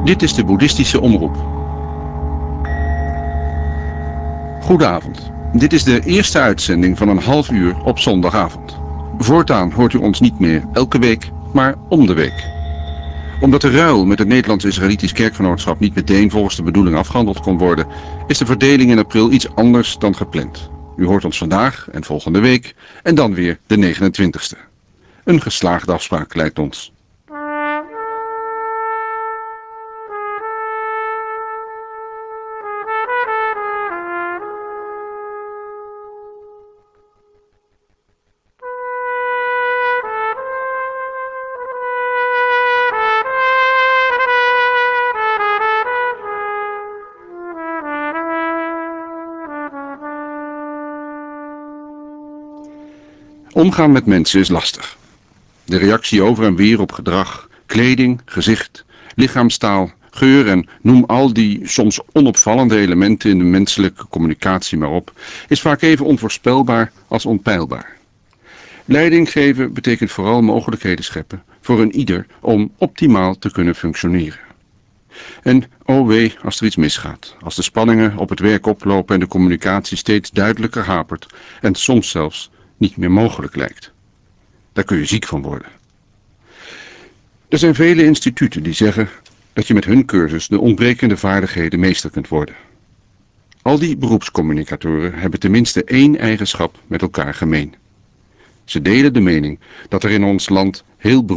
Dit is de Boeddhistische Omroep. Goedenavond. Dit is de eerste uitzending van een half uur op zondagavond. Voortaan hoort u ons niet meer elke week, maar om de week. Omdat de ruil met het Nederlands-Israëlitisch Kerkgenootschap niet meteen volgens de bedoeling afgehandeld kon worden, is de verdeling in april iets anders dan gepland. U hoort ons vandaag en volgende week en dan weer de 29e. Een geslaagde afspraak lijkt ons. Omgaan met mensen is lastig. De reactie over en weer op gedrag, kleding, gezicht, lichaamstaal, geur en noem al die soms onopvallende elementen in de menselijke communicatie maar op, is vaak even onvoorspelbaar als onpeilbaar. Leiding geven betekent vooral mogelijkheden scheppen voor een ieder om optimaal te kunnen functioneren. En oh wee als er iets misgaat, als de spanningen op het werk oplopen en de communicatie steeds duidelijker hapert en soms zelfs niet meer mogelijk lijkt. Daar kun je ziek van worden. Er zijn vele instituten die zeggen dat je met hun cursus de ontbrekende vaardigheden meester kunt worden. Al die beroepscommunicatoren hebben tenminste één eigenschap met elkaar gemeen. Ze delen de mening dat er in ons land heel